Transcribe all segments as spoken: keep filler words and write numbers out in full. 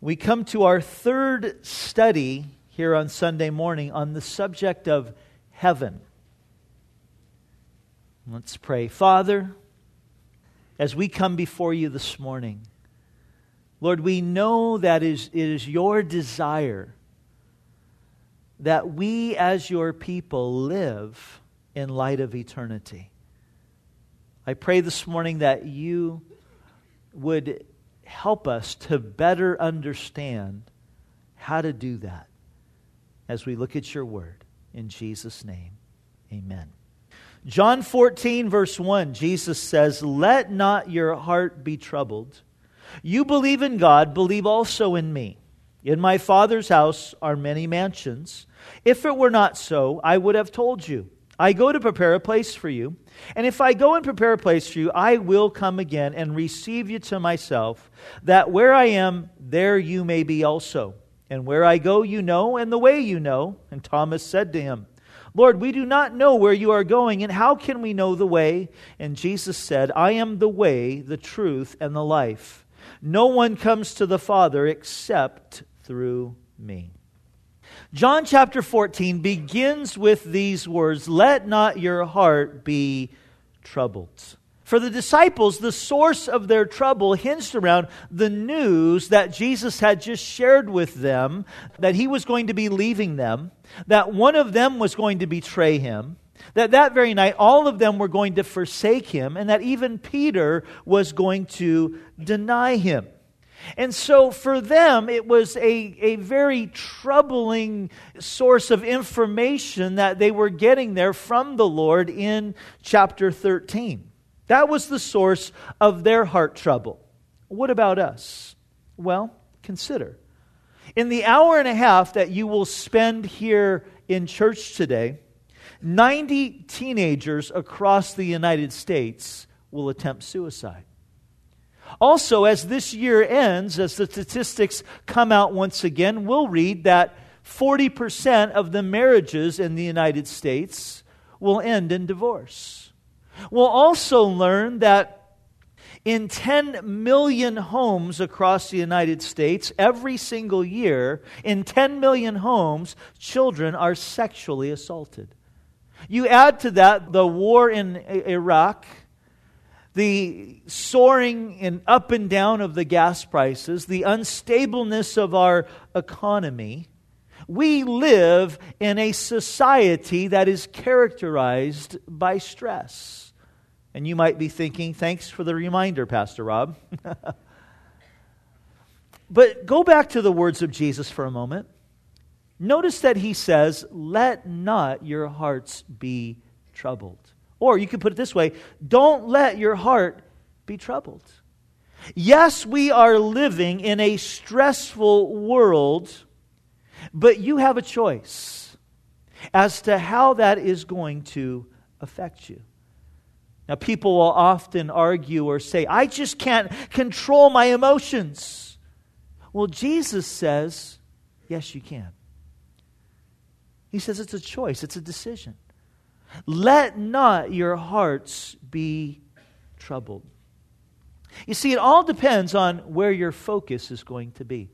We come to our third study here on Sunday morning on the subject of heaven. Let's pray. Father, as we come before you this morning, Lord, we know that it is, it is your desire that we as your people live in light of eternity. I pray this morning that you would help us to better understand how to do that as we look at your word. In Jesus' name, amen. John fourteen, verse one, Jesus says, "Let not your heart be troubled. You believe in God, believe also in me. In my Father's house are many mansions. If it were not so, I would have told you. I go to prepare a place for you. And if I go and prepare a place for you, I will come again and receive you to myself, that where I am, there you may be also. And where I go, you know, and the way you know." And Thomas said to him, "Lord, we do not know where you are going, and how can we know the way?" And Jesus said, "I am the way, the truth, and the life. No one comes to the Father except through me." John chapter fourteen begins with these words, "Let not your heart be troubled." For the disciples, the source of their trouble hinged around the news that Jesus had just shared with them, that he was going to be leaving them, that one of them was going to betray him, that that very night all of them were going to forsake him, and that even Peter was going to deny him. And so for them, it was a, a very troubling source of information that they were getting there from the Lord in chapter thirteen. That was the source of their heart trouble. What about us? Well, consider. In the hour and a half that you will spend here in church today, ninety teenagers across the United States will attempt suicide. Also, as this year ends, as the statistics come out once again, we'll read that forty percent of the marriages in the United States will end in divorce. We'll also learn that in ten million homes across the United States, every single year, in ten million homes, children are sexually assaulted. You add to that the war in Iraq, the soaring and up and down of the gas prices, the unstableness of our economy. We live in a society that is characterized by stress. And you might be thinking, thanks for the reminder, Pastor Rob. But go back to the words of Jesus for a moment. Notice that he says, "Let not your hearts be troubled." Or you could put it this way, don't let your heart be troubled. Yes, we are living in a stressful world, but you have a choice as to how that is going to affect you. Now, people will often argue or say, "I just can't control my emotions." Well, Jesus says, yes, you can. He says it's a choice, it's a decision. Let not your hearts be troubled. You see, it all depends on where your focus is going to be.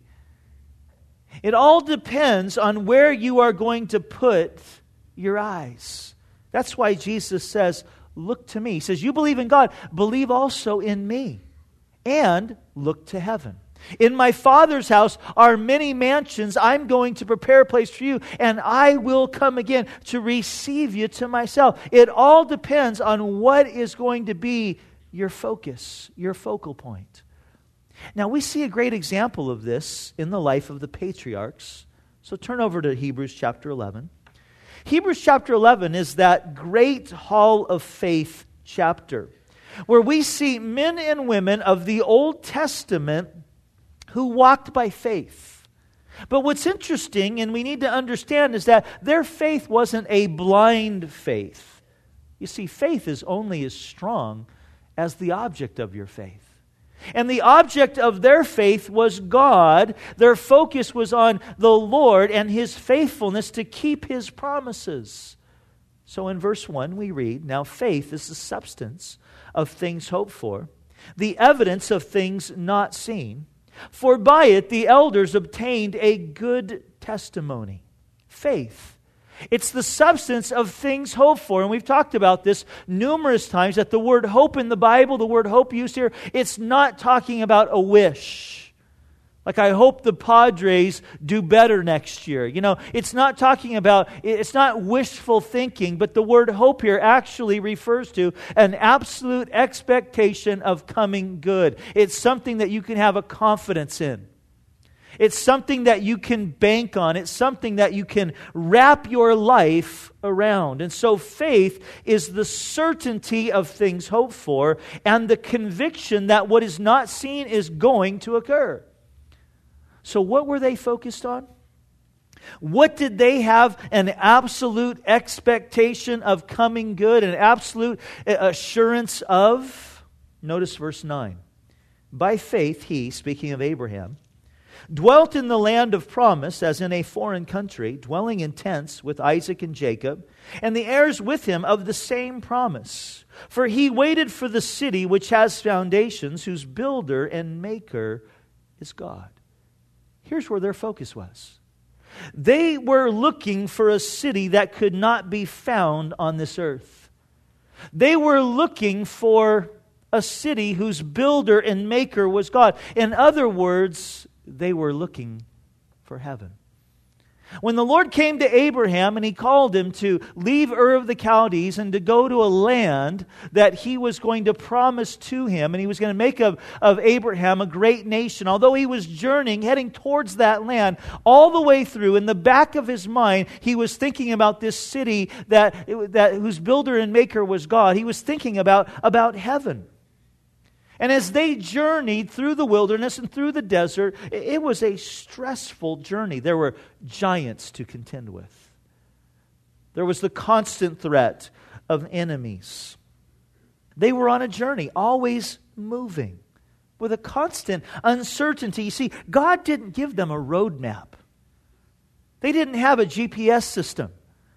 It all depends on where you are going to put your eyes. That's why Jesus says, "Look to me." He says, "You believe in God, believe also in me. And look to heaven. In my Father's house are many mansions. I'm going to prepare a place for you, and I will come again to receive you to myself." It all depends on what is going to be your focus, your focal point. Now, we see a great example of this in the life of the patriarchs. So turn over to Hebrews chapter eleven. Hebrews chapter eleven is that great hall of faith chapter where we see men and women of the Old Testament who walked by faith. But what's interesting, and we need to understand, is that their faith wasn't a blind faith. You see, faith is only as strong as the object of your faith. And the object of their faith was God. Their focus was on the Lord and His faithfulness to keep His promises. So in verse one we read, "Now faith is the substance of things hoped for, the evidence of things not seen. For by it the elders obtained a good testimony. Faith. It's the substance of things hoped for. And we've talked about this numerous times, that the word hope in the Bible, the word hope used here, it's not talking about a wish. Like, I hope the Padres do better next year. You know, it's not talking about, it's not wishful thinking, but the word hope here actually refers to an absolute expectation of coming good. It's something that you can have a confidence in. It's something that you can bank on. It's something that you can wrap your life around. And so faith is the certainty of things hoped for and the conviction that what is not seen is going to occur. So what were they focused on? What did they have an absolute expectation of coming good, an absolute assurance of? Notice verse nine. By faith he, speaking of Abraham, dwelt in the land of promise as in a foreign country, dwelling in tents with Isaac and Jacob, and the heirs with him of the same promise. For he waited for the city which has foundations, whose builder and maker is God. Here's where their focus was. They were looking for a city that could not be found on this earth. They were looking for a city whose builder and maker was God. In other words, they were looking for heaven. When the Lord came to Abraham and He called him to leave Ur of the Chaldees and to go to a land that He was going to promise to him, and He was going to make of, of Abraham a great nation, although he was journeying, heading towards that land, all the way through, in the back of his mind, he was thinking about this city that, that whose builder and maker was God. He was thinking about, about heaven. And as they journeyed through the wilderness and through the desert, it was a stressful journey. There were giants to contend with. There was the constant threat of enemies. They were on a journey, always moving, with a constant uncertainty. You see, God didn't give them a roadmap. They didn't have a G P S system.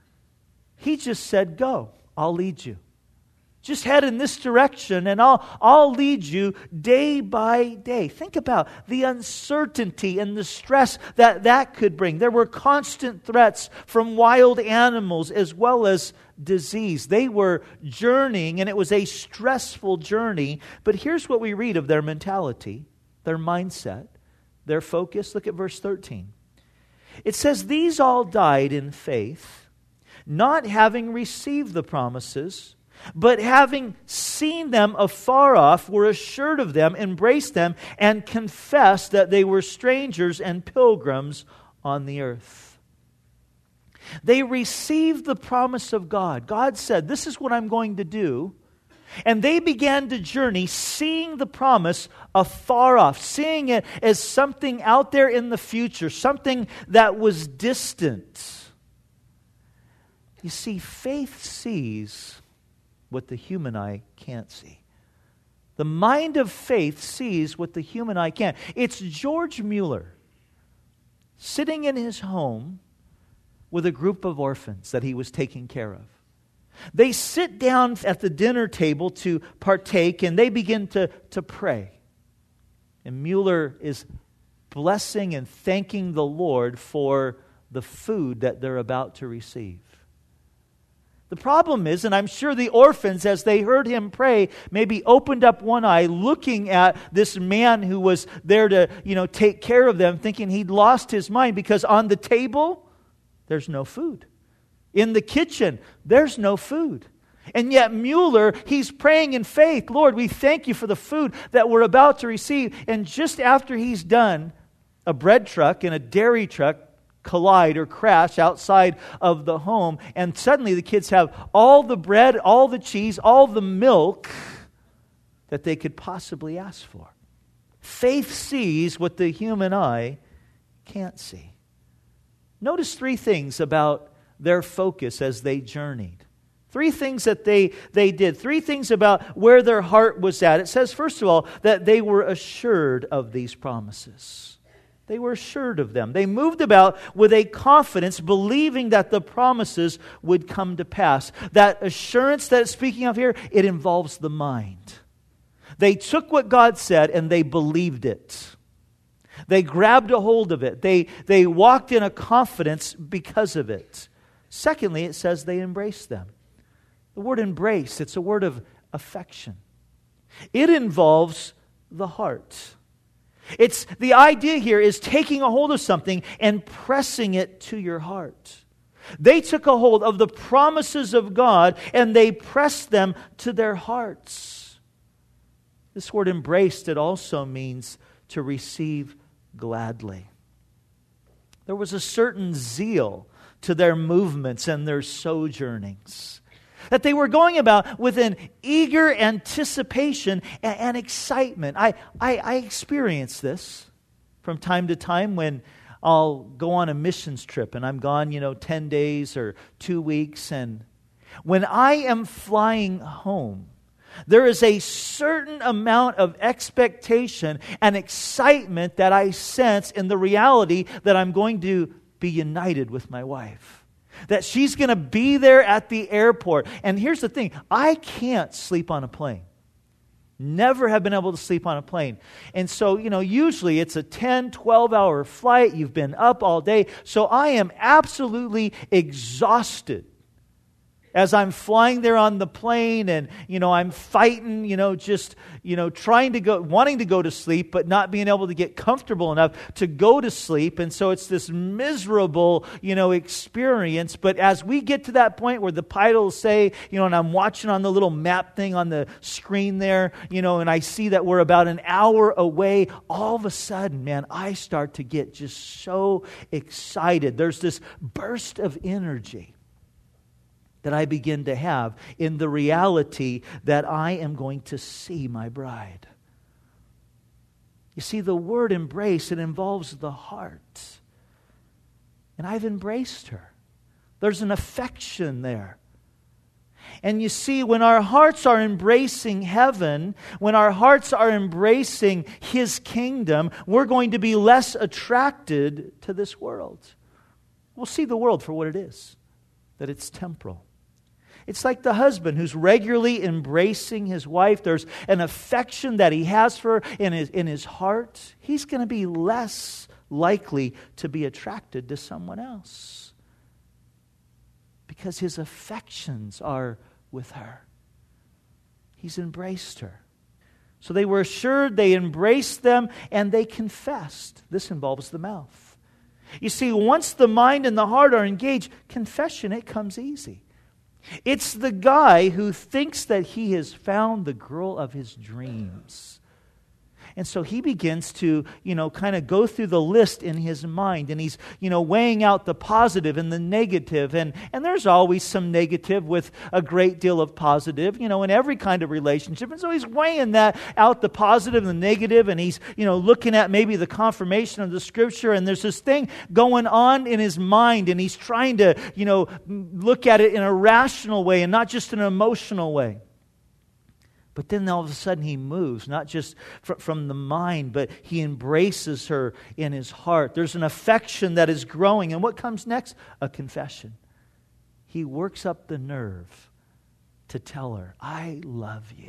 He just said, go, I'll lead you. Just head in this direction and I'll, I'll lead you day by day. Think about the uncertainty and the stress that that could bring. There were constant threats from wild animals as well as disease. They were journeying, and it was a stressful journey. But here's what we read of their mentality, their mindset, their focus. Look at verse thirteen. It says, these all died in faith, not having received the promises, but having seen them afar off, were assured of them, embraced them, and confessed that they were strangers and pilgrims on the earth. They received the promise of God. God said, this is what I'm going to do. And they began to journey, seeing the promise afar off, seeing it as something out there in the future, something that was distant. You see, faith sees what the human eye can't see. The mind of faith sees what the human eye can't. It's George Mueller sitting in his home with a group of orphans that he was taking care of. They sit down at the dinner table to partake, and they begin to, to pray. And Mueller is blessing and thanking the Lord for the food that they're about to receive. The problem is, and I'm sure the orphans, as they heard him pray, maybe opened up one eye, looking at this man who was there to, you know, take care of them, thinking he'd lost his mind, because on the table, there's no food. In the kitchen, there's no food. And yet Mueller, he's praying in faith, Lord, we thank you for the food that we're about to receive. And just after he's done, a bread truck and a dairy truck collide or crash outside of the home, and suddenly the kids have all the bread, all the cheese, all the milk that they could possibly ask for. Faith sees what the human eye can't see. Notice three things about their focus as they journeyed. Three things that they, they did. Three things about where their heart was at. It says, first of all, that they were assured of these promises. They were assured of them. They moved about with a confidence, believing that the promises would come to pass. That assurance that it's speaking of here, it involves the mind. They took what God said and they believed it. They grabbed a hold of it. They, they walked in a confidence because of it. Secondly, it says they embraced them. The word embrace, it's a word of affection. It involves the heart. It's the idea here is taking a hold of something and pressing it to your heart. They took a hold of the promises of God and they pressed them to their hearts. This word embraced, it also means to receive gladly. There was a certain zeal to their movements and their sojournings, that they were going about with an eager anticipation and, and excitement. I, I, I experience this from time to time when I'll go on a missions trip and I'm gone, you know, ten days or two weeks. And when I am flying home, there is a certain amount of expectation and excitement that I sense in the reality that I'm going to be united with my wife. That she's going to be there at the airport. And here's the thing, I can't sleep on a plane. Never have been able to sleep on a plane. And so, you know, usually it's a ten, twelve hour flight. You've been up all day. So I am absolutely exhausted as I'm flying there on the plane, and, you know, I'm fighting, you know, just, you know, trying to go, wanting to go to sleep, but not being able to get comfortable enough to go to sleep. And so it's this miserable, you know, experience. But as we get to that point where the pilot will say, you know, and I'm watching on the little map thing on the screen there, you know, and I see that we're about an hour away, all of a sudden, man, I start to get just so excited. There's this burst of energy that I begin to have in the reality that I am going to see my bride. You see, the word embrace, it involves the heart. And I've embraced her. There's an affection there. And you see, when our hearts are embracing heaven, when our hearts are embracing His kingdom, we're going to be less attracted to this world. We'll see the world for what it is, that it's temporal. It's like the husband who's regularly embracing his wife. There's an affection that he has for her in his, in his heart. He's going to be less likely to be attracted to someone else because his affections are with her. He's embraced her. So they were assured, they embraced them, and they confessed. This involves the mouth. You see, once the mind and the heart are engaged, confession, it comes easy. It's the guy who thinks that he has found the girl of his dreams. And so he begins to, you know, kind of go through the list in his mind. And he's, you know, weighing out the positive and the negative. And, and there's always some negative with a great deal of positive, you know, in every kind of relationship. And so he's weighing that out, the positive and the negative. And he's, you know, looking at maybe the confirmation of the Scripture. And there's this thing going on in his mind. And he's trying to, you know, look at it in a rational way and not just an emotional way. But then all of a sudden he moves, not just fr- from the mind, but he embraces her in his heart. There's an affection that is growing. And what comes next? A confession. He works up the nerve to tell her, I love you.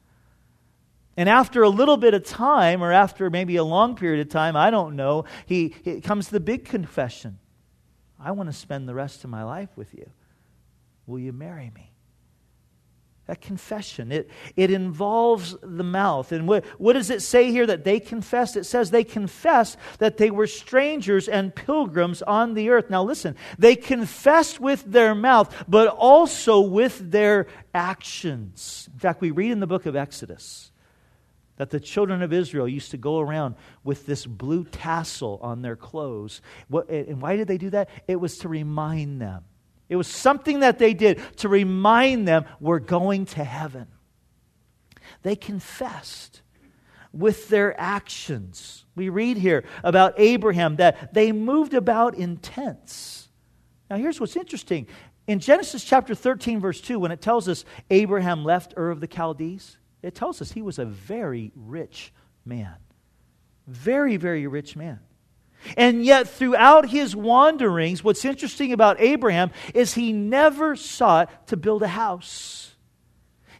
And after a little bit of time, or after maybe a long period of time, I don't know, he it comes the big confession. I want to spend the rest of my life with you. Will you marry me? That confession, it, it involves the mouth. And what, what does it say here that they confessed? It says they confessed that they were strangers and pilgrims on the earth. Now listen, they confessed with their mouth, but also with their actions. In fact, we read in the book of Exodus that the children of Israel used to go around with this blue tassel on their clothes. What, and why did they do that? It was to remind them. It was something that they did to remind them we're going to heaven. They confessed with their actions. We read here about Abraham that they moved about in tents. Now here's what's interesting. In Genesis chapter thirteen, verse two, when it tells us Abraham left Ur of the Chaldees, it tells us he was a very rich man. Very, very rich man. And yet throughout his wanderings, what's interesting about Abraham is he never sought to build a house.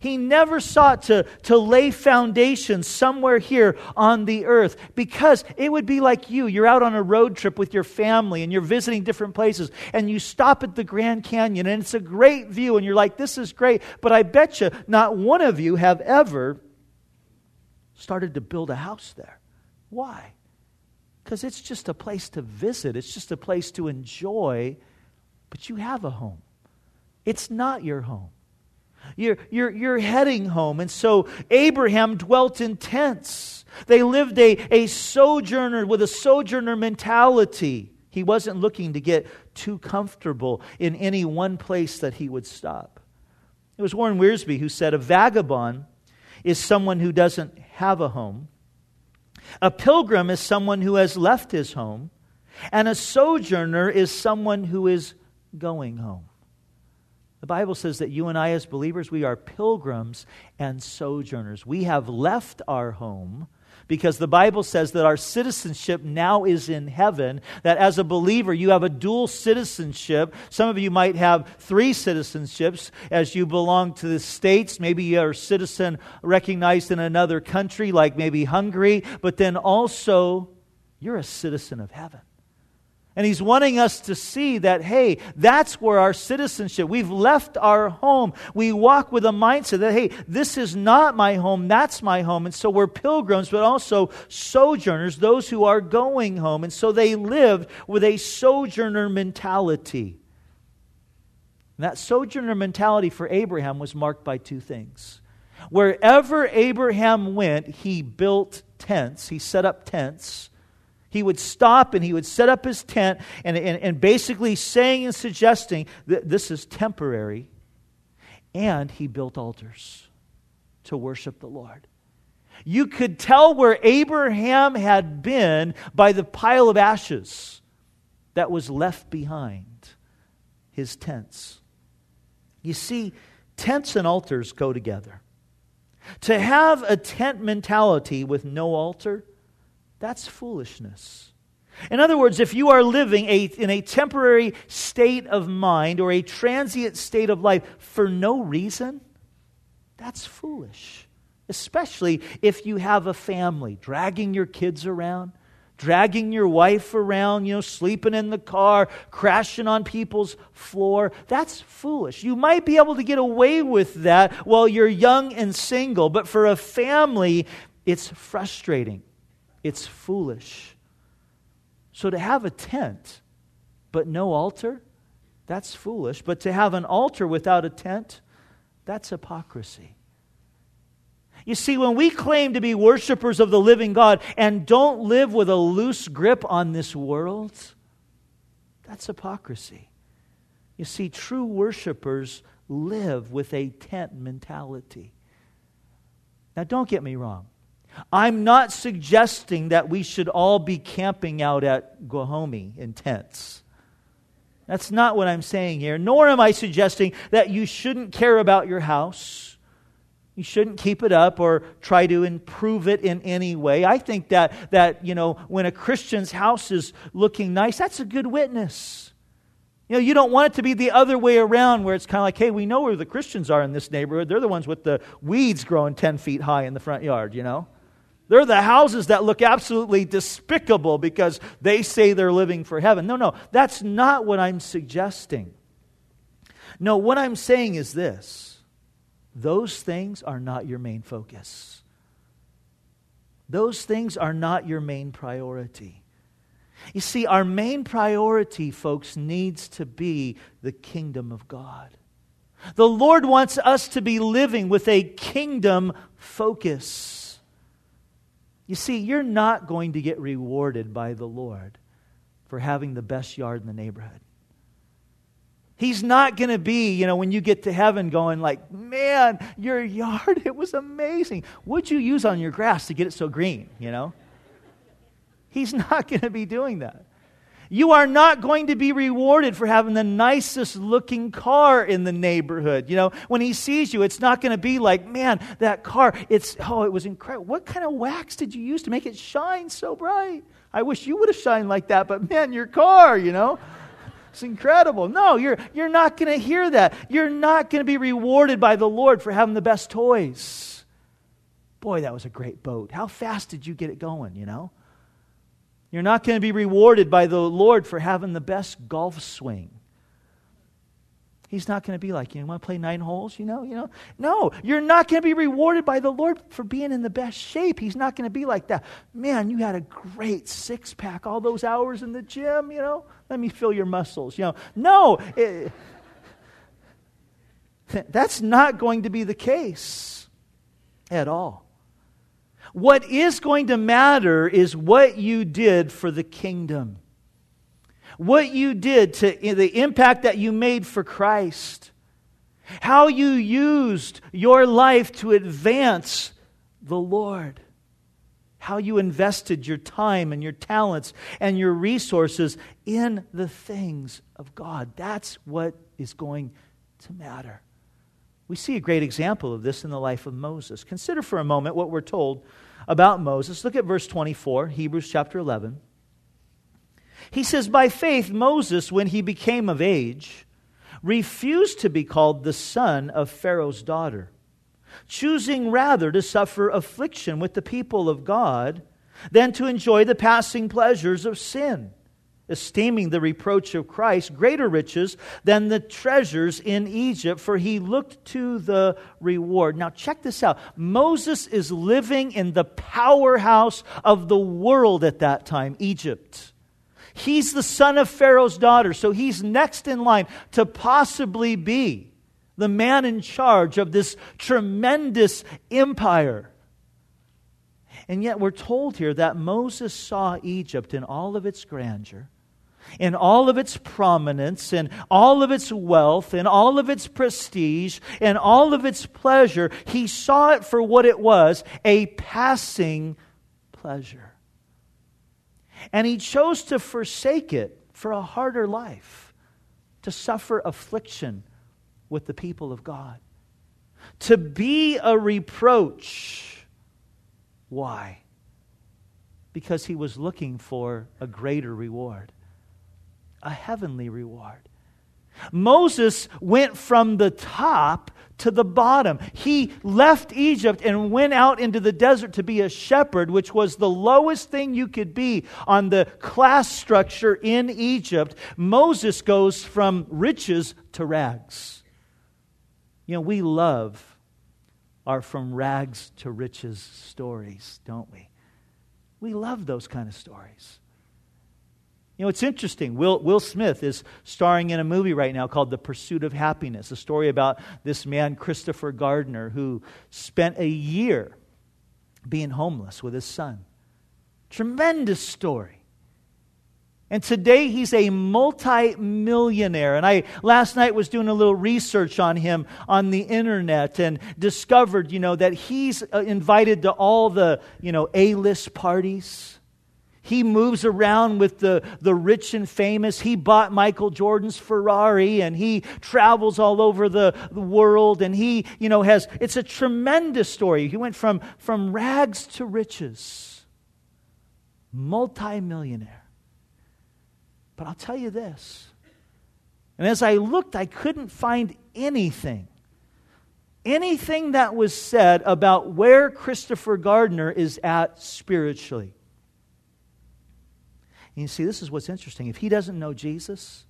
He never sought to, to lay foundations somewhere here on the earth, because it would be like you. You're out on a road trip with your family and you're visiting different places, and you stop at the Grand Canyon and it's a great view and you're like, this is great. But I bet you not one of you have ever started to build a house there. Why? Because it's just a place to visit. It's just a place to enjoy. But you have a home. It's not your home. You're, you're, you're heading home. And so Abraham dwelt in tents. They lived a, a sojourner with a sojourner mentality. He wasn't looking to get too comfortable in any one place that he would stop. It was Warren Wiersbe who said, a vagabond is someone who doesn't have a home. A pilgrim is someone who has left his home. And a sojourner is someone who is going home. The Bible says that you and I as believers, we are pilgrims and sojourners. We have left our home because the Bible says that our citizenship now is in heaven, that as a believer you have a dual citizenship. Some of you might have three citizenships as you belong to the States. Maybe you're a citizen recognized in another country like maybe Hungary, but then also you're a citizen of heaven. And He's wanting us to see that, hey, that's where our citizenship, we've left our home. We walk with a mindset that, hey, this is not my home, that's my home. And so we're pilgrims, but also sojourners, those who are going home. And so they lived with a sojourner mentality. And that sojourner mentality for Abraham was marked by two things. Wherever Abraham went, he built tents, he set up tents. He would stop and he would set up his tent and, and, and basically saying and suggesting that this is temporary. And he built altars to worship the Lord. You could tell where Abraham had been by the pile of ashes that was left behind his tents. You see, tents and altars go together. To have a tent mentality with no altar, that's foolishness. In other words, if you are living a, in a temporary state of mind or a transient state of life for no reason, that's foolish. Especially if you have a family, dragging your kids around, dragging your wife around, you know, sleeping in the car, crashing on people's floor. That's foolish. You might be able to get away with that while you're young and single, but for a family, it's frustrating. It's foolish. So to have a tent but no altar, that's foolish. But to have an altar without a tent, that's hypocrisy. You see, when we claim to be worshipers of the living God and don't live with a loose grip on this world, that's hypocrisy. You see, true worshipers live with a tent mentality. Now, don't get me wrong. I'm not suggesting that we should all be camping out at Guahomie in tents. That's not what I'm saying here. Nor am I suggesting that you shouldn't care about your house. You shouldn't keep it up or try to improve it in any way. I think that, that you know, when a Christian's house is looking nice, that's a good witness. You know, you don't want it to be the other way around where it's kind of like, hey, we know where the Christians are in this neighborhood. They're the ones with the weeds growing ten feet high in the front yard, you know. They're the houses that look absolutely despicable because they say they're living for heaven. No, no, that's not what I'm suggesting. No, what I'm saying is this. Those things are not your main focus. Those things are not your main priority. You see, our main priority, folks, needs to be the kingdom of God. The Lord wants us to be living with a kingdom focus. You see, you're not going to get rewarded by the Lord for having the best yard in the neighborhood. He's not going to be, you know, when you get to heaven going like, man, your yard, it was amazing. What'd you use on your grass to get it so green, you know? He's not going to be doing that. You are not going to be rewarded for having the nicest looking car in the neighborhood. You know, when He sees you, it's not going to be like, man, that car, it's, oh, it was incredible. What kind of wax did you use to make it shine so bright? I wish you would have shined like that, but man, your car, you know. It's incredible. No, you're, you're not going to hear that. You're not going to be rewarded by the Lord for having the best toys. Boy, that was a great boat. How fast did you get it going, you know? You're not going to be rewarded by the Lord for having the best golf swing. He's not going to be like, you want to play nine holes, you know, you know? No, you're not going to be rewarded by the Lord for being in the best shape. He's not going to be like that. Man, you had a great six-pack all those hours in the gym, you know? Let me feel your muscles, you know? No, it, that's not going to be the case at all. What is going to matter is what you did for the kingdom. What you did to the impact that you made for Christ. How you used your life to advance the Lord. How you invested your time and your talents and your resources in the things of God. That's what is going to matter. We see a great example of this in the life of Moses. Consider for a moment what we're told about Moses. Look at verse twenty-four, Hebrews chapter eleven. He says, by faith Moses, when he became of age, refused to be called the son of Pharaoh's daughter, choosing rather to suffer affliction with the people of God than to enjoy the passing pleasures of sin, esteeming the reproach of Christ greater riches than the treasures in Egypt, for he looked to the reward. Now check this out. Moses is living in the powerhouse of the world at that time, Egypt. He's the son of Pharaoh's daughter, so he's next in line to possibly be the man in charge of this tremendous empire. And yet we're told here that Moses saw Egypt in all of its grandeur, in all of its prominence, in all of its wealth, in all of its prestige, in all of its pleasure. He saw it for what it was, a passing pleasure. And he chose to forsake it for a harder life, to suffer affliction with the people of God, to be a reproach. Why? Because he was looking for a greater reward, a heavenly reward. Moses went from the top to the bottom. He left Egypt and went out into the desert to be a shepherd, which was the lowest thing you could be on the class structure in Egypt. Moses goes from riches to rags. You know, we love our from rags to riches stories, don't we? We love those kind of stories. You know, it's interesting. Will, Will Smith is starring in a movie right now called The Pursuit of Happiness, a story about this man, Christopher Gardner, who spent a year being homeless with his son. Tremendous story. And today he's a multi-millionaire. And I last night was doing a little research on him on the internet and discovered, you know, that he's invited to all the, you know, A-list parties. He moves around with the, the rich and famous. He bought Michael Jordan's Ferrari and he travels all over the, the world. And he, you know, has, it's a tremendous story. He went from, from rags to riches. Multi-millionaire. But I'll tell you this. And as I looked, I couldn't find anything. Anything that was said about where Christopher Gardner is at spiritually. And you see, this is what's interesting. If he doesn't know Jesus,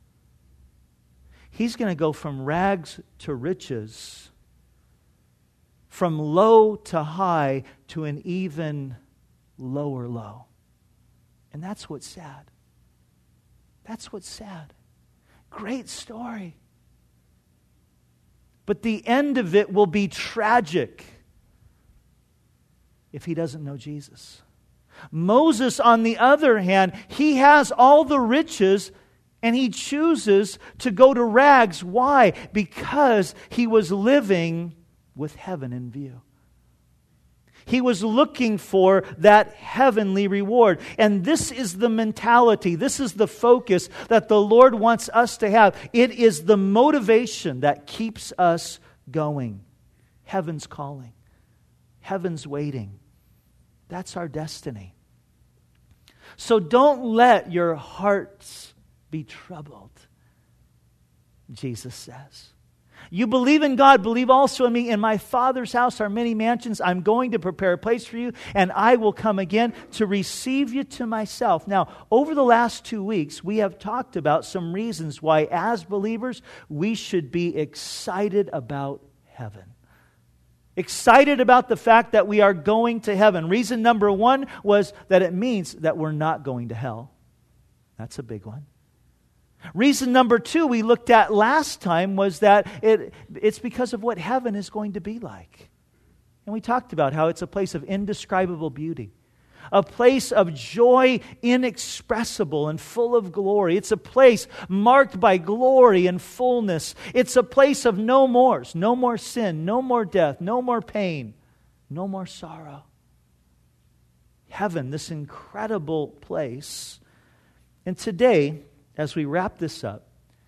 he's going to go from rags to riches, from low to high to an even lower low. And that's what's sad. That's what's sad. Great story. But the end of it will be tragic if he doesn't know Jesus. Moses, on the other hand, he has all the riches and he chooses to go to rags. Why? Because he was living with heaven in view. He was looking for that heavenly reward. And this is the mentality, this is the focus that the Lord wants us to have. It is the motivation that keeps us going. Heaven's calling. Heaven's waiting. That's our destiny. So don't let your hearts be troubled, Jesus says. You believe in God, believe also in me. In my Father's house are many mansions. I'm going to prepare a place for you, and I will come again to receive you to myself. Now, over the last two weeks, we have talked about some reasons why, as believers, we should be excited about heaven. Excited about the fact that we are going to heaven. Reason number one was that it means that we're not going to hell. That's a big one. Reason number two we looked at last time was that it, it's because of what heaven is going to be like. And we talked about how it's a place of indescribable beauty. A place of joy inexpressible and full of glory. It's a place marked by glory and fullness. It's a place of no mores, no more sin, no more death, no more pain, no more sorrow. Heaven, this incredible place. And today, as we wrap this up,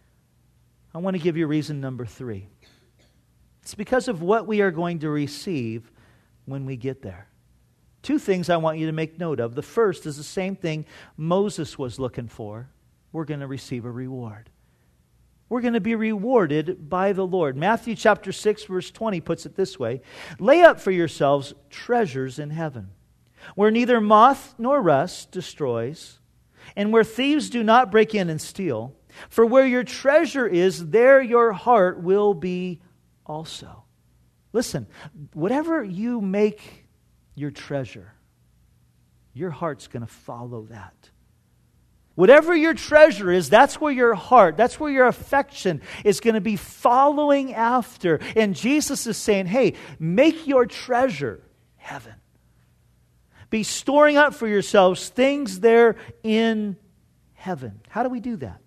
I want to give you reason number three. It's because of what we are going to receive when we get there. Two things I want you to make note of. The first is the same thing Moses was looking for. We're going to receive a reward. We're going to be rewarded by the Lord. Matthew chapter six, verse twenty puts it this way. Lay up for yourselves treasures in heaven, where neither moth nor rust destroys, and where thieves do not break in and steal. For where your treasure is, there your heart will be also. Listen, whatever you make your treasure, your heart's going to follow that. Whatever your treasure is, that's where your heart, that's where your affection is going to be following after. And Jesus is saying, hey, make your treasure heaven. Be storing up for yourselves things there in heaven. How do we do that?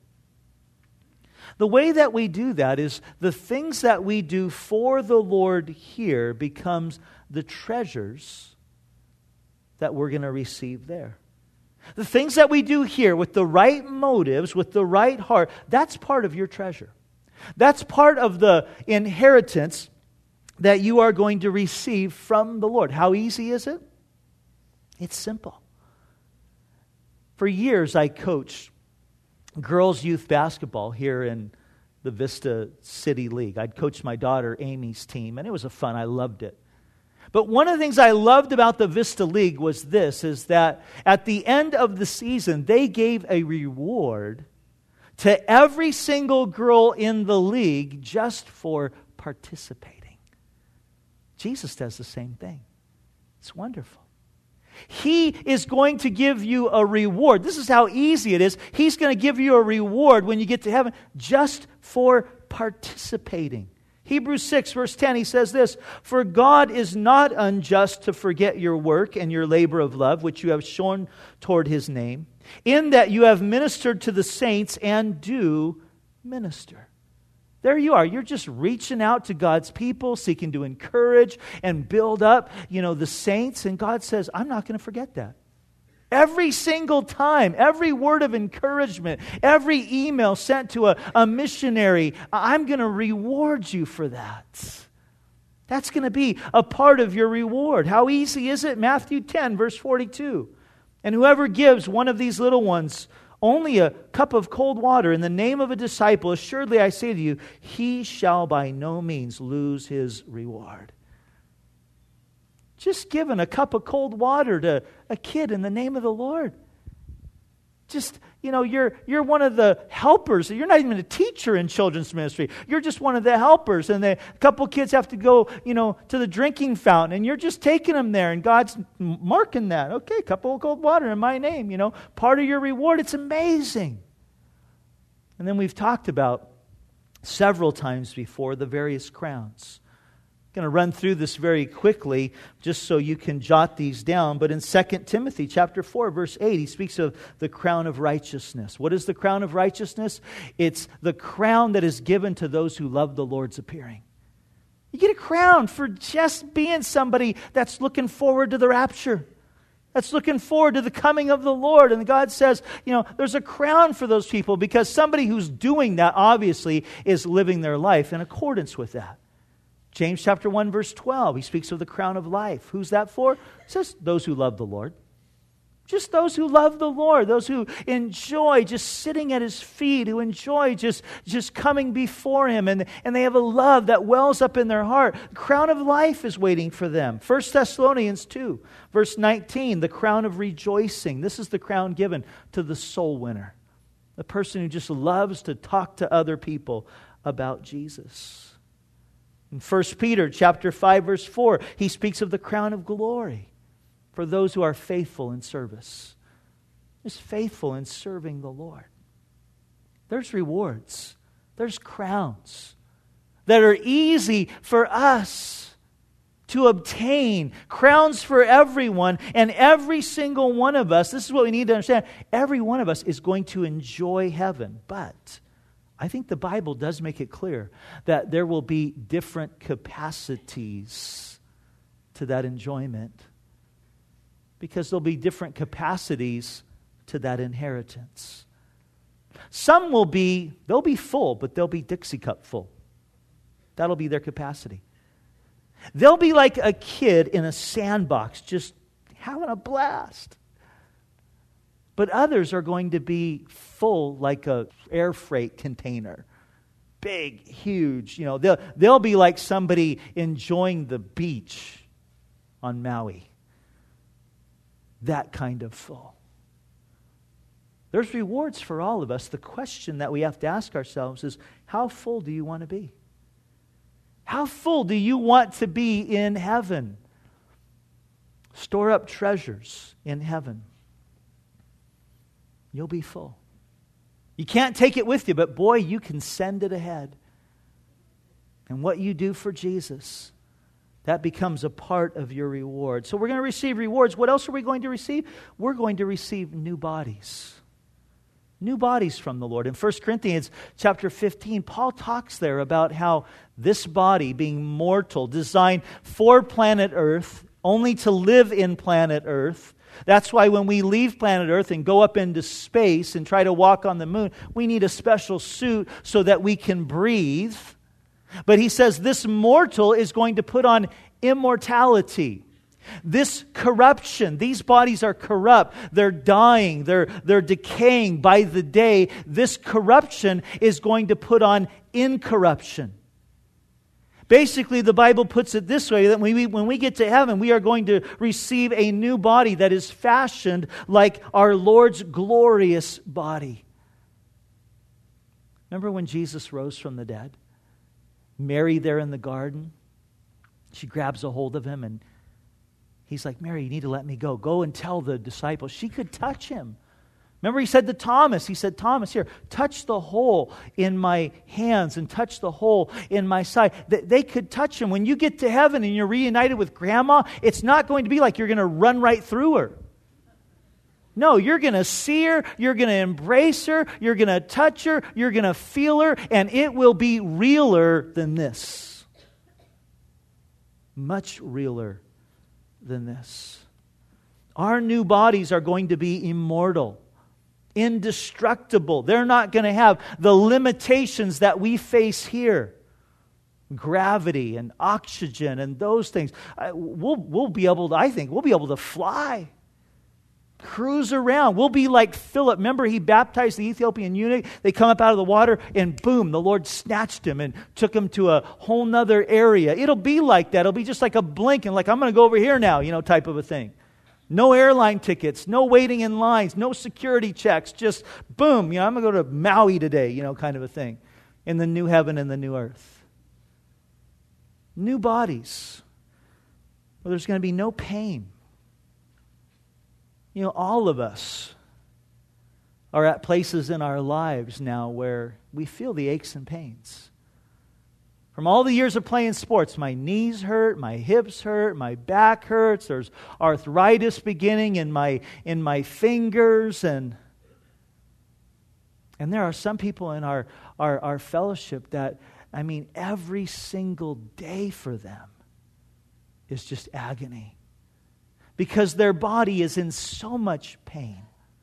The way that we do that is the things that we do for the Lord here becomes the treasures that we're going to receive there. The things that we do here with the right motives, with the right heart, that's part of your treasure. That's part of the inheritance that you are going to receive from the Lord. How easy is it? It's simple. For years, I coached girls' youth basketball here in the Vista City League. I'd coached my daughter Amy's team, and it was a fun. I loved it. But one of the things I loved about the Vista League was this, is that at the end of the season, they gave a reward to every single girl in the league just for participating. Jesus does the same thing. It's wonderful. He is going to give you a reward. This is how easy it is. He's going to give you a reward when you get to heaven just for participating. Hebrews six, verse ten, he says this, for God is not unjust to forget your work and your labor of love, which you have shown toward His name, in that you have ministered to the saints and do minister. There you are. You're just reaching out to God's people, seeking to encourage and build up, you know, the saints. And God says, I'm not going to forget that. Every single time, every word of encouragement, every email sent to a, a missionary, I'm going to reward you for that. That's going to be a part of your reward. How easy is it? Matthew ten, verse forty-two. And whoever gives one of these little ones only a cup of cold water in the name of a disciple, assuredly I say to you, he shall by no means lose his reward. Just giving a cup of cold water to a kid in the name of the Lord. Just, you know, you're you're one of the helpers. You're not even a teacher in children's ministry. You're just one of the helpers. And the, a couple kids have to go, you know, to the drinking fountain. And you're just taking them there. And God's marking that. Okay, a cup of cold water in my name, you know. Part of your reward. It's amazing. And then we've talked about several times before the various crowns. I'm going to run through this very quickly just so you can jot these down. But in Second Timothy chapter four, verse eight, he speaks of the crown of righteousness. What is the crown of righteousness? It's the crown that is given to those who love the Lord's appearing. You get a crown for just being somebody that's looking forward to the rapture. That's looking forward to the coming of the Lord. And God says, you know, there's a crown for those people because somebody who's doing that obviously is living their life in accordance with that. James chapter one, verse twelve, he speaks of the crown of life. Who's that for? It says those who love the Lord. Just those who love the Lord, those who enjoy just sitting at His feet, who enjoy just, just coming before Him, and, and they have a love that wells up in their heart. The crown of life is waiting for them. First Thessalonians two, verse nineteen, the crown of rejoicing. This is the crown given to the soul winner, the person who just loves to talk to other people about Jesus. In First Peter chapter five, verse four, he speaks of the crown of glory for those who are faithful in service. Just faithful in serving the Lord. There's rewards. There's crowns that are easy for us to obtain. Crowns for everyone. And every single one of us, this is what we need to understand, every one of us is going to enjoy heaven. But I think the Bible does make it clear that there will be different capacities to that enjoyment, because there'll be different capacities to that inheritance. Some will be, they'll be full, but they'll be Dixie cup full. That'll be their capacity. They'll be like a kid in a sandbox, just having a blast. But others are going to be full like a air freight container. Big, huge. You know, they'll, they'll be like somebody enjoying the beach on Maui. That kind of full. There's rewards for all of us. The question that we have to ask ourselves is, how full do you want to be? How full do you want to be in heaven? Store up treasures in heaven. You'll be full. You can't take it with you, but boy, you can send it ahead. And what you do for Jesus, that becomes a part of your reward. So we're going to receive rewards. What else are we going to receive? We're going to receive new bodies. New bodies from the Lord. In First Corinthians chapter fifteen, Paul talks there about how this body, being mortal, designed for planet Earth, only to live in planet Earth. That's why when we leave planet Earth and go up into space and try to walk on the moon, we need a special suit so that we can breathe. But he says this mortal is going to put on immortality. This corruption, these bodies are corrupt. They're dying. They're, they're decaying by the day. This corruption is going to put on incorruption. Basically, the Bible puts it this way, that when we, when we get to heaven, we are going to receive a new body that is fashioned like our Lord's glorious body. Remember when Jesus rose from the dead? Mary there in the garden, she grabs a hold of him and he's like, Mary, you need to let me go. Go and tell the disciples. She could touch him. Remember he said to Thomas, he said, Thomas, here, touch the hole in my hands and touch the hole in my side. They could touch him. When you get to heaven and you're reunited with Grandma, it's not going to be like you're going to run right through her. No, you're going to see her, you're going to embrace her, you're going to touch her, you're going to feel her, and it will be realer than this. Much realer than this. Our new bodies are going to be immortal, indestructible. They're not going to have the limitations that we face here. Gravity and oxygen and those things. We'll, we'll be able to, I think, we'll be able to fly. Cruise around. We'll be like Philip. Remember he baptized the Ethiopian eunuch? They come up out of the water and boom, the Lord snatched him and took him to a whole nother area. It'll be like that. It'll be just like a blink and like, I'm going to go over here now, you know, type of a thing. No airline tickets, no waiting in lines, no security checks, just boom, you know, I'm going to go to Maui today, you know, kind of a thing. In the new heaven and the new earth. New bodies. Well, there's going to be no pain. You know, all of us are at places in our lives now where we feel the aches and pains. From all the years of playing sports, my knees hurt, my hips hurt, my back hurts, there's arthritis beginning in my in my fingers, and and there are some people in our, our, our fellowship that, I mean, every single day for them is just agony. Because their body is in so much pain.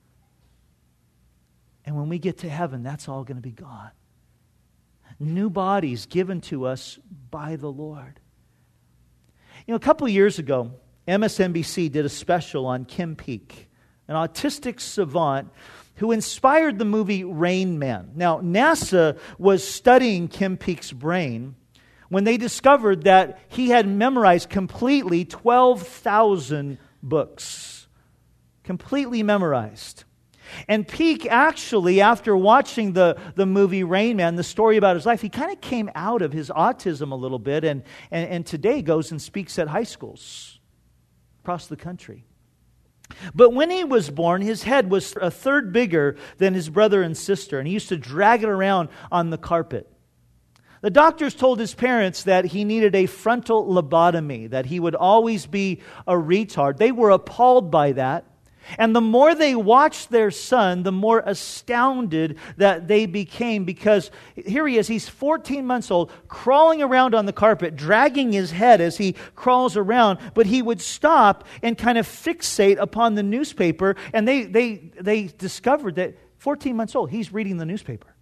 And when we get to heaven, that's all going to be gone. New bodies given to us by the Lord. You know, a couple of years ago, M S N B C did a special on Kim Peek, an autistic savant who inspired the movie Rain Man. Now, NASA was studying Kim Peek's brain when they discovered that he had memorized completely twelve thousand books. Completely memorized. And Peek actually, after watching the, the movie Rain Man, the story about his life, he kind of came out of his autism a little bit and, and, and today goes and speaks at high schools across the country. But when he was born, his head was a third bigger than his brother and sister, and he used to drag it around on the carpet. The doctors told his parents that he needed a frontal lobotomy, that he would always be a retard. They were appalled by that. And the more they watched their son, the more astounded that they became, because here he is, he's fourteen months old, crawling around on the carpet, dragging his head as he crawls around, but he would stop and kind of fixate upon the newspaper, and they they they discovered that fourteen months old, he's reading the newspaper.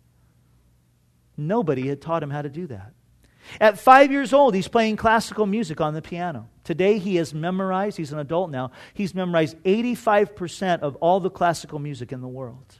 Nobody had taught him how to do that. At five years old, he's playing classical music on the piano. Today, he has memorized, he's an adult now, he's memorized eighty-five percent of all the classical music in the world.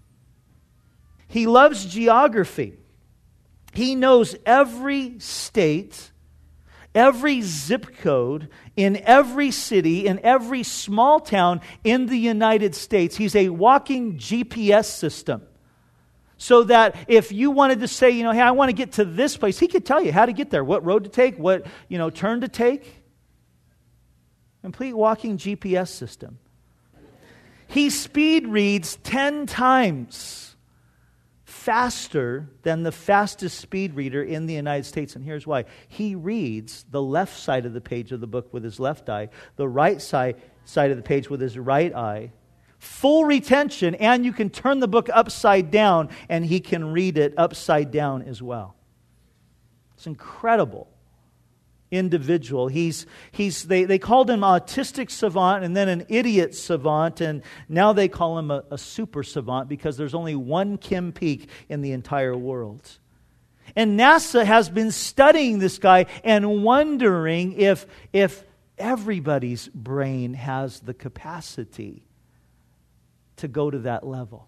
He loves geography. He knows every state, every zip code, in every city, in every small town in the United States. He's a walking G P S system. So that if you wanted to say, you know, hey, I want to get to this place, he could tell you how to get there, what road to take, what, you know, turn to take. Complete walking G P S system. He speed reads ten times faster than the fastest speed reader in the United States. And here's why. He reads the left side of the page of the book with his left eye, the right side, side of the page with his right eye. Full retention, and you can turn the book upside down and he can read it upside down as well. It's incredible individual. He's he's they, they called him autistic savant and then an idiot savant, and now they call him a, a super savant because there's only one Kim Peek in the entire world. And NASA has been studying this guy and wondering if if everybody's brain has the capacity to go to that level.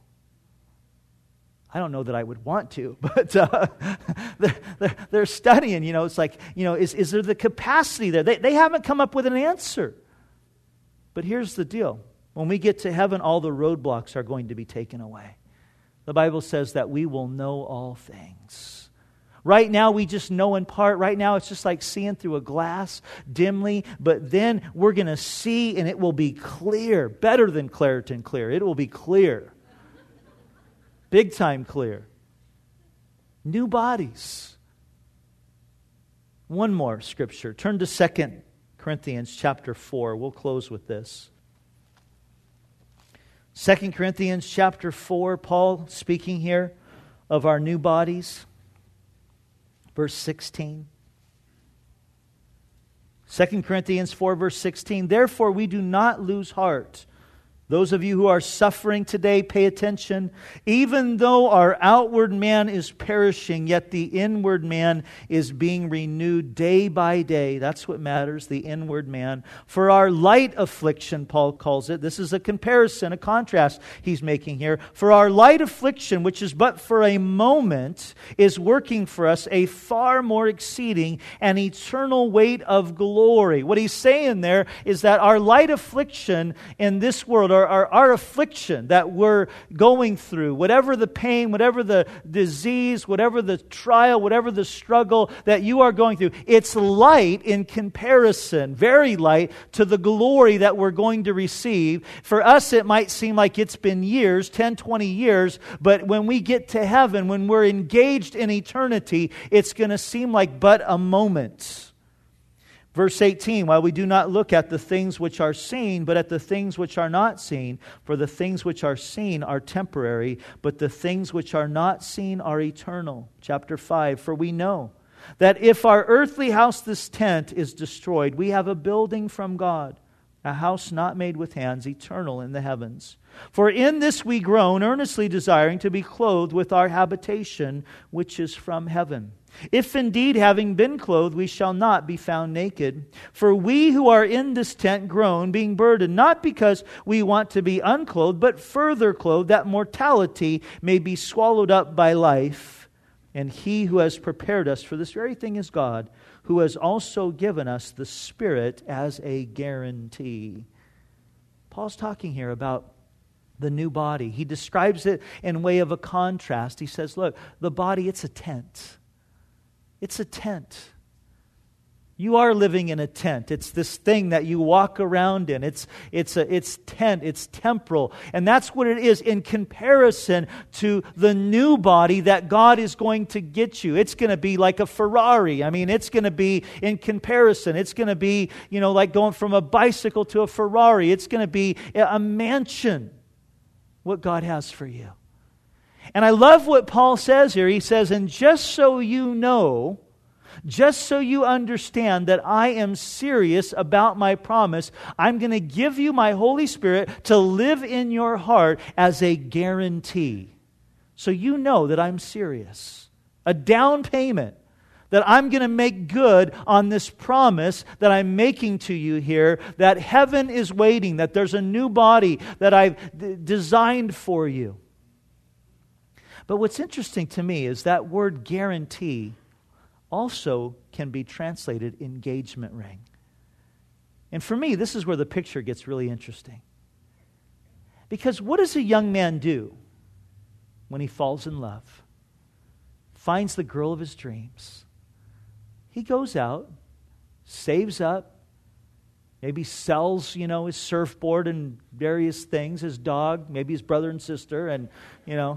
I don't know that I would want to, but uh, they're, they're, they're studying, you know, it's like, you know, is, is there the capacity there? They, they haven't come up with an answer. But here's the deal. When we get to heaven, all the roadblocks are going to be taken away. The Bible says that we will know all things. Right now, we just know in part. Right now, it's just like seeing through a glass dimly. But then we're going to see, and it will be clear. Better than Claritin Clear. It will be clear. Big time clear. New bodies. One more scripture. Turn to Second Corinthians chapter four. We'll close with this. Second Corinthians chapter four. Paul speaking here of our new bodies. Verse sixteen. Second Corinthians four, verse sixteen. Therefore, we do not lose heart. Those of you who are suffering today, pay attention. Even though our outward man is perishing, yet the inward man is being renewed day by day. That's what matters, the inward man. For our light affliction, Paul calls it. This is a comparison, a contrast he's making here. For our light affliction, which is but for a moment, is working for us a far more exceeding and eternal weight of glory. What he's saying there is that our light affliction in this world, Our, our, our affliction that we're going through, whatever the pain, whatever the disease, whatever the trial, whatever the struggle that you are going through, it's light in comparison, very light to the glory that we're going to receive. For us, it might seem like it's been years, ten, twenty years, but when we get to heaven, when we're engaged in eternity, it's going to seem like but a moment. Verse eighteen, while we do not look at the things which are seen, but at the things which are not seen, for the things which are seen are temporary, but the things which are not seen are eternal. Chapter five, for we know that if our earthly house, this tent, is destroyed, we have a building from God, a house not made with hands, eternal in the heavens. For in this we groan, earnestly desiring to be clothed with our habitation, which is from heaven. If indeed, having been clothed, we shall not be found naked. For we who are in this tent groan, being burdened, not because we want to be unclothed, but further clothed, that mortality may be swallowed up by life. And He who has prepared us for this very thing is God, who has also given us the Spirit as a guarantee. Paul's talking here about the new body. He describes it in way of a contrast. He says, look, the body, it's a tent. It's a tent. You are living in a tent. It's this thing that you walk around in. It's it's a it's tent. It's temporal. And that's what it is in comparison to the new body that God is going to get you. It's going to be like a Ferrari. I mean, it's going to be in comparison. It's going to be, you know, like going from a bicycle to a Ferrari. It's going to be a mansion, what God has for you. And I love what Paul says here. He says, and just so you know, just so you understand that I am serious about my promise, I'm going to give you my Holy Spirit to live in your heart as a guarantee. So you know that I'm serious. A down payment that I'm going to make good on this promise that I'm making to you here, that heaven is waiting, that there's a new body that I've d- designed for you. But what's interesting to me is that word guarantee also can be translated engagement ring. And for me, this is where the picture gets really interesting. Because what does a young man do when he falls in love? Finds the girl of his dreams. He goes out, saves up, maybe sells, you know, his surfboard and various things, his dog, maybe his brother and sister, and, you know,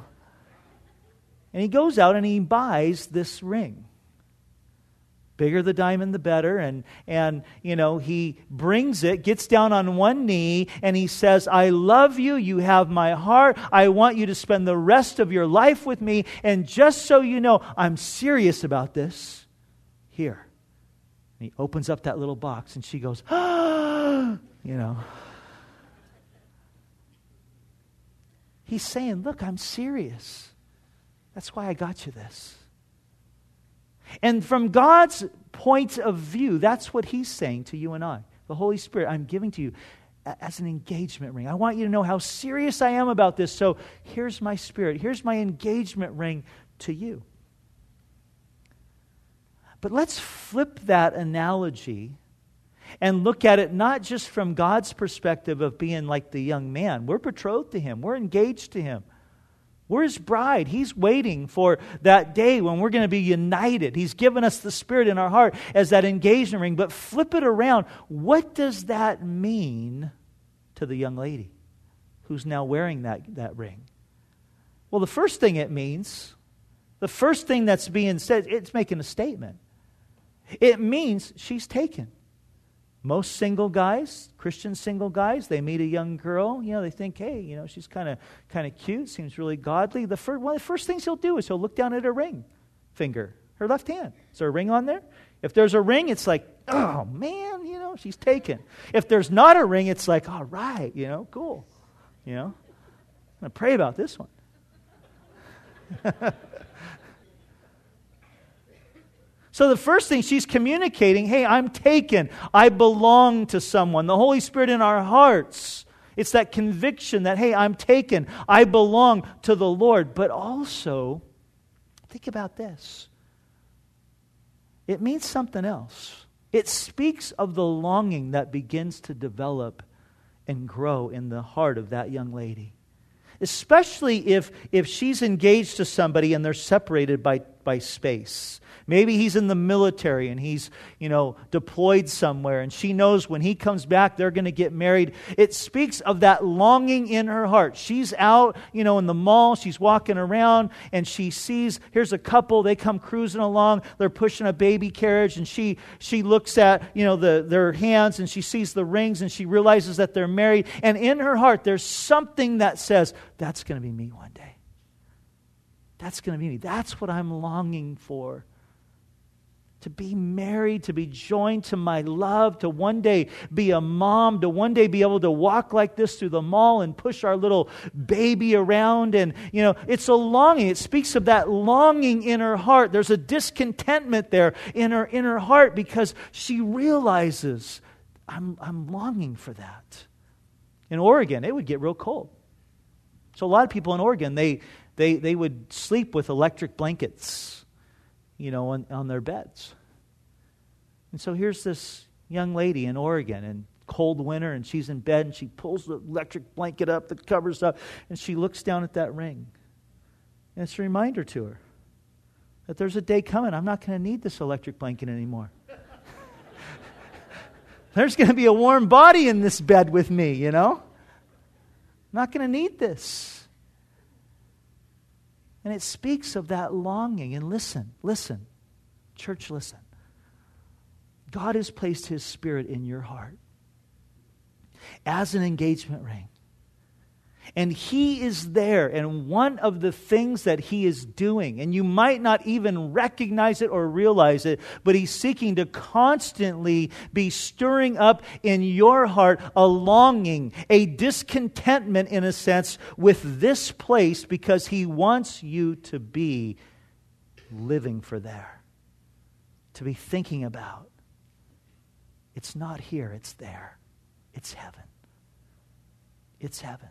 and he goes out and he buys this ring. Bigger the diamond, the better. And, and, you know, he brings it, gets down on one knee, and he says, I love you. You have my heart. I want you to spend the rest of your life with me. And just so you know, I'm serious about this. Here. And he opens up that little box, and she goes, ah, you know. He's saying, look, I'm serious. That's why I got you this. And from God's point of view, that's what He's saying to you and I. The Holy Spirit, I'm giving to you as an engagement ring. I want you to know how serious I am about this. So here's my Spirit. Here's my engagement ring to you. But let's flip that analogy and look at it not just from God's perspective of being like the young man. We're betrothed to Him. We're engaged to Him. We're His bride. He's waiting for that day when we're going to be united. He's given us the Spirit in our heart as that engagement ring. But flip it around. What does that mean to the young lady who's now wearing that, that ring? Well, the first thing it means, the first thing that's being said, it's making a statement. It means she's taken. Most single guys, Christian single guys, they meet a young girl, you know, they think, hey, you know, she's kind of kind of cute, seems really godly. The first, one of the first things he'll do is he'll look down at her ring finger, her left hand. Is there a ring on there? If there's a ring, it's like, oh, man, you know, she's taken. If there's not a ring, it's like, all right, you know, cool. You know, I'm going to pray about this one. So the first thing, she's communicating, hey, I'm taken. I belong to someone. The Holy Spirit in our hearts. It's that conviction that, hey, I'm taken. I belong to the Lord. But also, think about this. It means something else. It speaks of the longing that begins to develop and grow in the heart of that young lady. Especially if, if she's engaged to somebody and they're separated by, by space. Maybe he's in the military and he's, you know, deployed somewhere, and she knows when he comes back they're going to get married. It speaks of that longing in her heart. She's out, you know, in the mall, she's walking around, and she sees, here's a couple, they come cruising along, they're pushing a baby carriage, and she she looks at, you know, the their hands, and she sees the rings, and she realizes that they're married. And in her heart there's something that says, that's going to be me one day. That's going to be me. That's what I'm longing for. to be married, to be joined to my love, to one day be a mom, to one day be able to walk like this through the mall and push our little baby around. And, you know, it's a longing. It speaks of that longing in her heart. There's a discontentment there in her, in her heart because she realizes, I'm, I'm longing for that. In Oregon, it would get real cold. So a lot of people in Oregon, they they they would sleep with electric blankets, you know, on, on their beds. And so here's this young lady in Oregon in cold winter, and she's in bed, and she pulls the electric blanket up that covers up, and she looks down at that ring. And it's a reminder to her that there's a day coming, I'm not going to need this electric blanket anymore. There's going to be a warm body in this bed with me, you know? I'm not going to need this. And it speaks of that longing. And listen, listen, church, listen. God has placed His Spirit in your heart as an engagement ring. And He is there, and one of the things that He is doing, and you might not even recognize it or realize it, but He's seeking to constantly be stirring up in your heart a longing, a discontentment in a sense with this place, because He wants you to be living for there, to be thinking about. It's not here, it's there. It's heaven. It's heaven.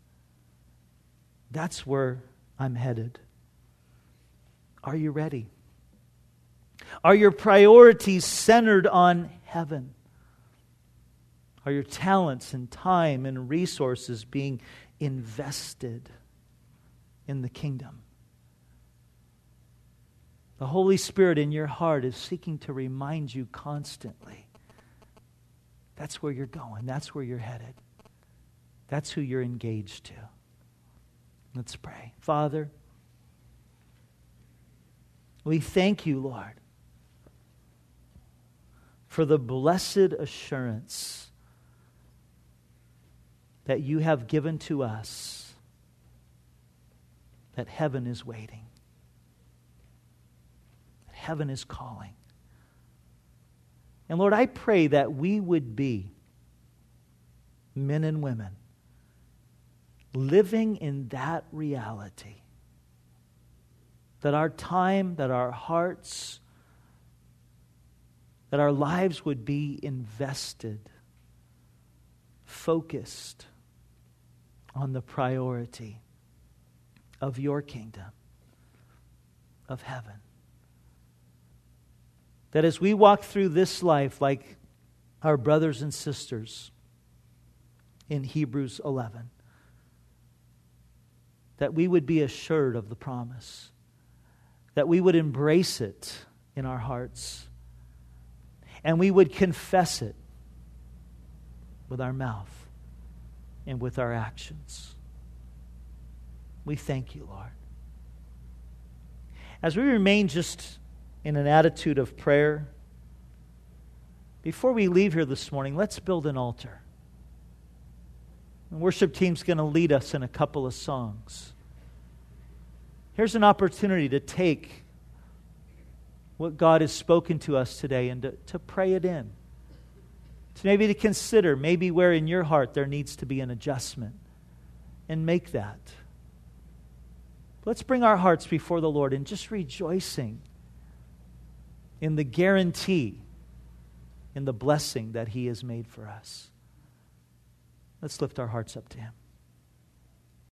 That's where I'm headed. Are you ready? Are your priorities centered on heaven? Are your talents and time and resources being invested in the kingdom? The Holy Spirit in your heart is seeking to remind you constantly. That's where you're going. That's where you're headed. That's who you're engaged to. Let's pray. Father, we thank you, Lord, for the blessed assurance that you have given to us that heaven is waiting, that heaven is calling. And Lord, I pray that we would be men and women living in that reality. That our time, that our hearts, that our lives would be invested, focused on the priority of your kingdom, of heaven. That as we walk through this life like our brothers and sisters in Hebrews eleven, that we would be assured of the promise, that we would embrace it in our hearts, and we would confess it with our mouth and with our actions. We thank you, Lord. As we remain just in an attitude of prayer, before we leave here this morning, let's build an altar. The worship team's going to lead us in a couple of songs. Here's an opportunity to take what God has spoken to us today and to, to pray it in. To maybe to consider maybe where in your heart there needs to be an adjustment, and make that. Let's bring our hearts before the Lord and just rejoicing in the guarantee, in the blessing that He has made for us. Let's lift our hearts up to Him.